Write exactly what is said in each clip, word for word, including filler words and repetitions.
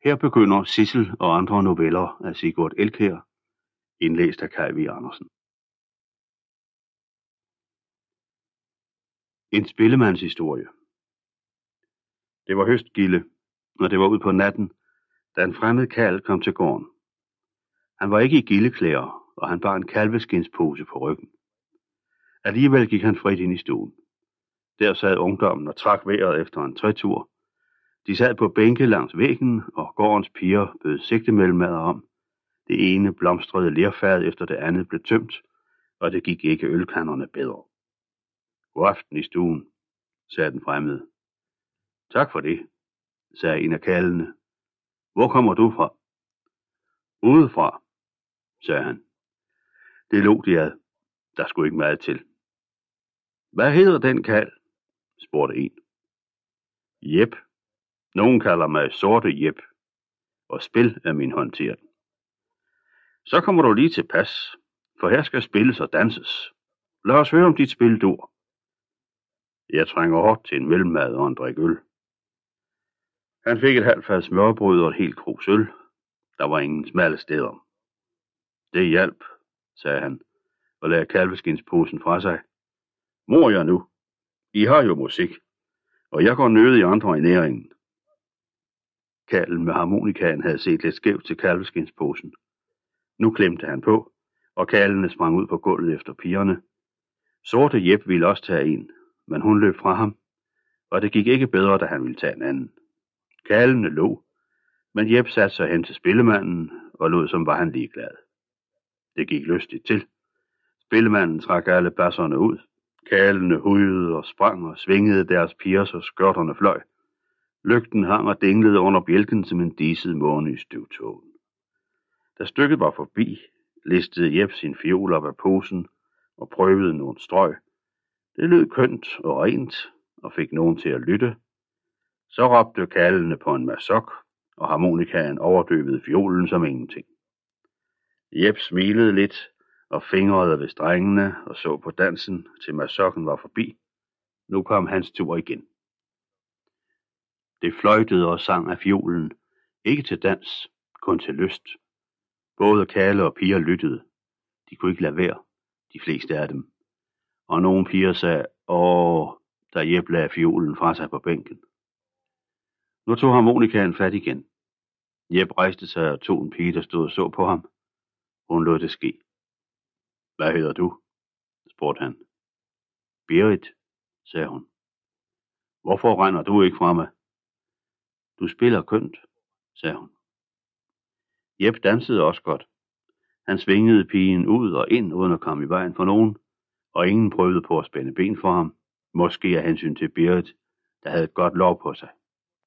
Her begynder Sissel og andre noveller af Sigurd Elkjær, indlæst af Kaj V. Andersen. En spillemandshistorie. Det var høstgilde, og det var ud på natten, da en fremmed karl kom til gården. Han var ikke i gildeklæder, og han bar en kalveskinspose på ryggen. Alligevel gik han frit ind i stuen. Der sad ungdommen og trak vejret efter en trætur. De sad på bænke langs væggen, og gårdens piger bød sigtemellemmader om. Det ene blomstrede lerfad efter det andet blev tømt, og det gik ikke ølkanderne bedre. God aften i stuen, sagde den fremmede. Tak for det, sagde en af kaldene. Hvor kommer du fra? Udefra, sagde han. Det lå de ad. Der skulle ikke meget til. Hvad hedder den kald? Spurgte en. Jep. Nogen kalder mig Sorte Jep, og spil er min håndtering. Så kommer du lige til pas, for her skal spilles og danses. Lad os høre om dit spil, du. Jeg trænger hårdt til en mellemmad og en drik øl. Han fik et halvt fad smørbrød og et helt krus øl. Der var ingen smalle steder. Det hjalp, sagde han, og lagde kalveskindsposen fra sig. Mor jeg nu, I har jo musik, og jeg går nødig i andre i næringen. Karlen med harmonikaen havde set lidt skævt til kalveskindsposen. Nu klemte han på, og kaldene sprang ud på gulvet efter pigerne. Sorte Jep ville også tage en, men hun løb fra ham, og det gik ikke bedre, da han ville tage en anden. Kaldene lå, men Jep satte sig hen til spillemanden og lod som var han ligeglad. Det gik lystigt til. Spillemanden trak alle basserne ud. Kaldene hujede og sprang og svingede deres piger, så skørterne fløj. Lygten hang og dinglede under bjælken som en diset måne i støvtågen. Da stykket var forbi, listede Jep sin fiol op af posen og prøvede nogle strøg. Det lød kønt og rent og fik nogen til at lytte. Så råbte kaldene på en masok, og harmonikaen overdøvede fiolen som ingenting. Jep smilede lidt og fingrede ved strengene og så på dansen, til masokken var forbi. Nu kom hans tur igen. Det fløjtede og sang af fiolen, ikke til dans, kun til lyst. Både kalde og piger lyttede. De kunne ikke lade være, de fleste af dem. Og nogle piger sagde, åh, da Jep lagde fiolen fra sig på bænken. Nu tog harmonikaen fat igen. Jep rejste sig og tog en pige, der stod og så på ham. Hun lod det ske. Hvad hedder du? Spurgte han. Berit, sagde hun. Hvorfor render du ikke fra mig? Du spiller kønt, sagde hun. Jep dansede også godt. Han svingede pigen ud og ind, uden at komme i vejen for nogen, og ingen prøvede på at spænde ben for ham, måske af hensyn til Berit, der havde et godt lov på sig.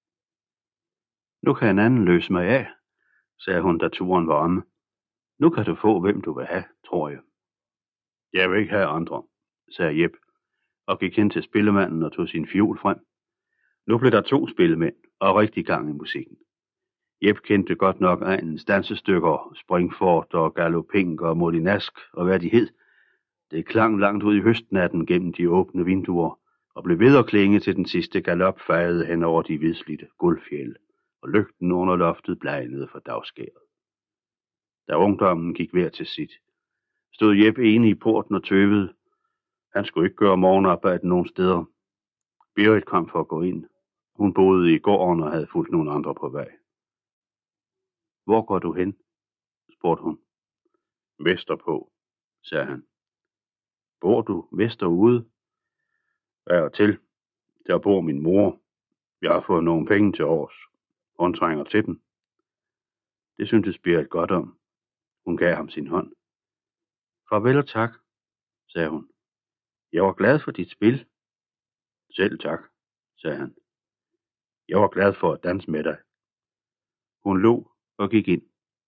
Nu kan en anden løse mig af, sagde hun, da turen var omme. Nu kan du få, hvem du vil have, tror jeg. Jeg vil ikke have andre, sagde Jep, og gik hen til spillemanden og tog sin fiol frem. Nu blev der to spillemænd og rigtig gang i musikken. Jep kendte godt nok egnens dansestykker, Springfort og Galoping og Molinask og hvad de hed. Det klang langt ud i høstnatten gennem de åbne vinduer og blev ved at klinge til den sidste galop fejede hen over de hvidslidte guldfjelde, og lygten under loftet blegnede for dagskæret. Da ungdommen gik hver til sit, stod Jep enig i porten og tøvede. Han skulle ikke gøre morgenarbejde nogen steder. Berit kom for at gå ind. Hun boede i gården og havde fulgt nogle andre på vej. Hvor går du hen? Spurgte hun. Vesterpå, sagde han. Bor du vesterude? Af og til. Der bor min mor. Jeg har fået nogle penge til års. Hun trænger til dem. Det syntes Berit godt om. Hun gav ham sin hånd. Farvel og tak, sagde hun. Jeg var glad for dit spil. Selv tak, sagde han. Jeg var glad for at danse med dig. Hun lå og gik ind.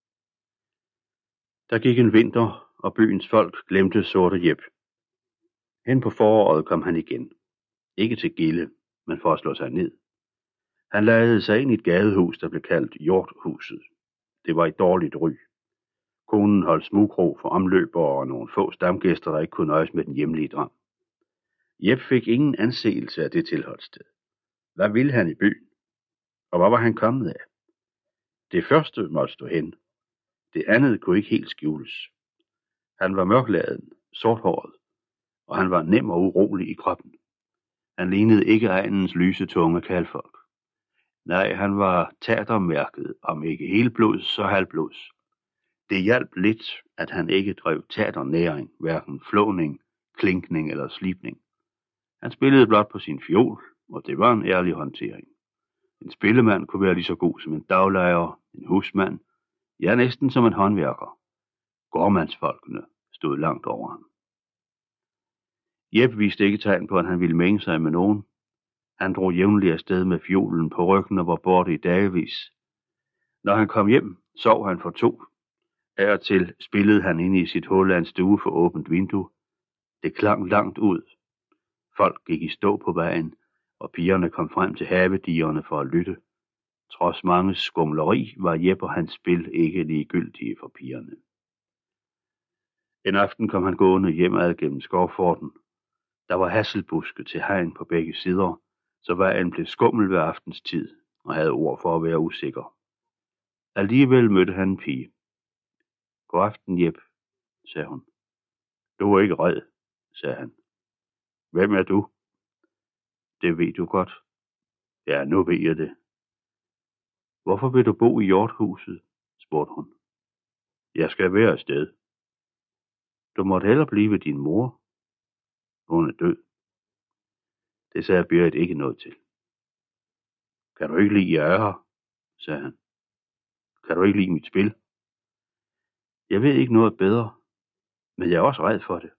Der gik en vinter, og byens folk glemte Sorte Jep. Hen på foråret kom han igen. Ikke til gilde, men for at slå sig ned. Han lejede sig ind i et gadehus, der blev kaldt Hjorthuset. Det var et dårligt ry. Konen holdt smugkrog for omløbere og nogle få stamgæster, der ikke kunne nøjes med den hjemlige dram. Jep fik ingen anseelse af det tilholdssted. Hvad ville han i byen? Og hvor var han kommet af? Det første måtte stå hen. Det andet kunne ikke helt skjules. Han var mørkladen, sorthåret, og han var nem og urolig i kroppen. Han lignede ikke egnens lyse tunge kalfolk. Nej, han var tatermærket, om ikke helblods, så halvblods. Det hjalp lidt, at han ikke drev taternæring, hverken flåning, klinkning eller slibning. Han spillede blot på sin fiol, og det var en ærlig håndtering. En spillemand kunne være lige så god som en daglejer, en husmand, ja næsten som en håndværker. Gårdmandsfolkene stod langt over ham. Jep viste ikke tegn på, at han ville mænge sig med nogen. Han drog jævnligt afsted med fiolen på ryggen og var borte i dagevis. Når han kom hjem, sov han for to. Af og til spillede han inde i sit hul af en stue for åbent vindue. Det klang langt ud. Folk gik i stå på vejen, og pigerne kom frem til havedierne for at lytte. Trods mange skumleri var Jep og hans spil ikke ligegyldige for pigerne. En aften kom han gående hjemad gennem skovforten. Der var hasselbuske til hegn på begge sider, så vejen blev skummel ved aftenstid og havde ord for at være usikker. Alligevel mødte han en pige. God aften, Jep, sagde hun. Du er ikke red, sagde han. Hvem er du? Det ved du godt. Ja, nu ved jeg det. Hvorfor vil du bo i hjorthuset? Spurgte hun. Jeg skal være afsted. Du måtte hellere blive ved din mor. Hun er død. Det sagde Berit ikke noget til. Kan du ikke lide, jeg er her? Sagde han. Kan du ikke lide mit spil? Jeg ved ikke noget bedre, men jeg er også ræd for det.